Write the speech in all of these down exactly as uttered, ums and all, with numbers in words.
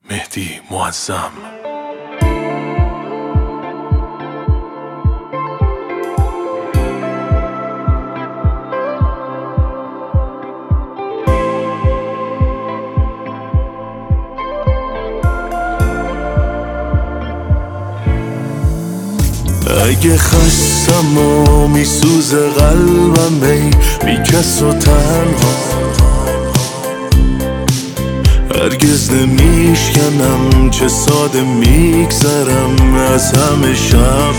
مهدی معظم. اگه خستم و میسوزه قلبم ای بی کس و تنها، هرگز نمیشکنم چه ساده میگذرم از همه شب.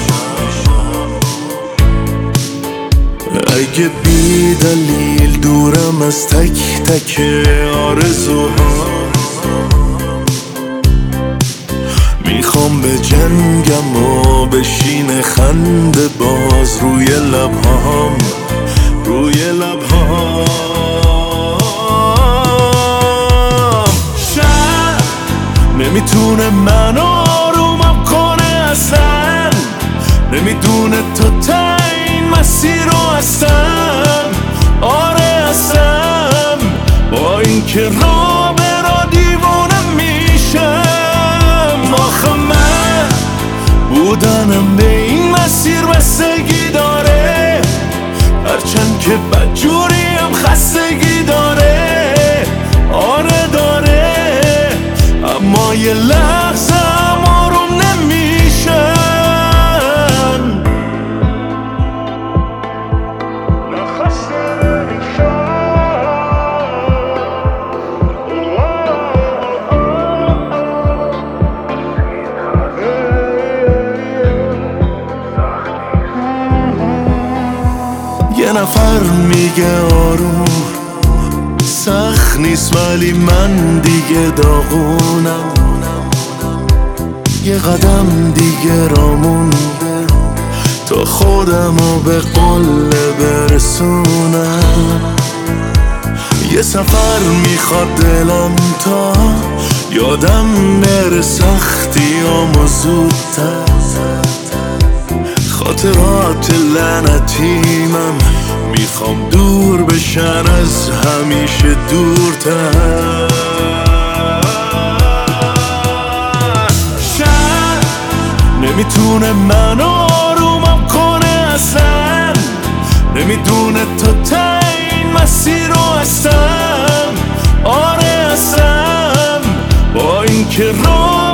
اگه بی دلیل دورم از تک تک آرزوها، میخوام به جنگم و بشین خنده باز روی لبهام، روی لبهام. شب نمیتونه منو آرومم کنه اصلا، نمیدونه تو تا این مسیر رو هستم. آره هستم، با این که را به را دیوانم میشم. آخه من بودنم به این مسیر بستگی داره، هرچند که بدجوریم خستگی داره. آره داره، اما یه لحظه هم آروم نمیشن. یه نفر میگه آروم سخت نیست، ولی من دیگه داغونم. یه قدم دیگه را مونده تا خودم رو به قله برسونم. یه سفر میخواد دلم تا یادم بره سختیامو زودتر. خاطرات لعنتیمم میخوام دور بشن از همیشه دورتر. شب نمیتونه منو آرومم کنه اصلا، نمیدونه تو تا این مسیر رو هستم. آره هستم، با این که رو